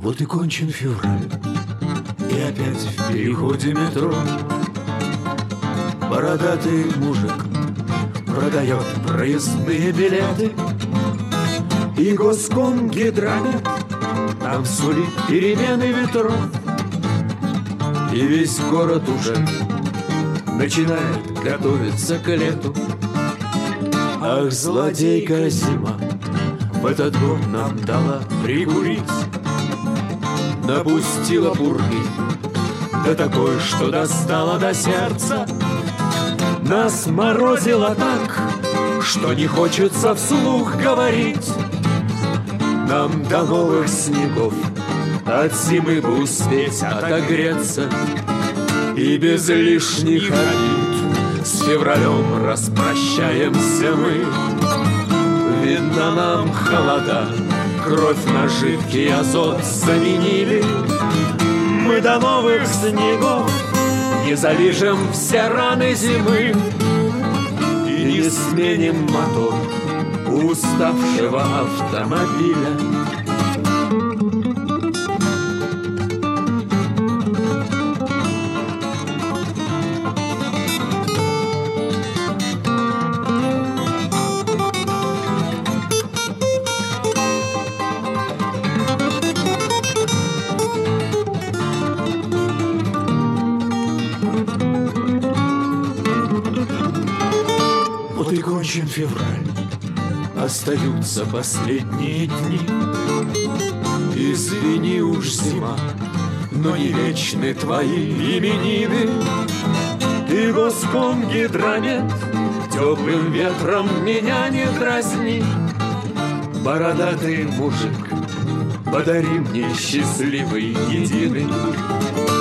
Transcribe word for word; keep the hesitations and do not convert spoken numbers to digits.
Вот и кончен февраль, и опять в переходе метро бородатый мужик продает проездные билеты, и Госкомгидромет там сулит перемены ветров. И весь город уже начинает готовиться к лету. Ах, злодейка зима в этот год нам дала прикурить, напустила пурги, да такой, что достала до сердца. Нас морозило так, что не хочется вслух говорить. Нам до новых снегов от зимы бы успеть отогреться, и без лишних обид с февралем распрощаемся мы. Видно, нам холода кровь на жидкий азот заменили. Мы до новых снегов не залижем все раны зимы и не сменим мотор уставшего автомобиля. Вот и кончен февраль, остаются последние дни. Извини уж, зима, но не вечны твои именины. И Госкомгидромет теплым ветром меня не дразни. Бородатый мужик, подари мне счастливый единый.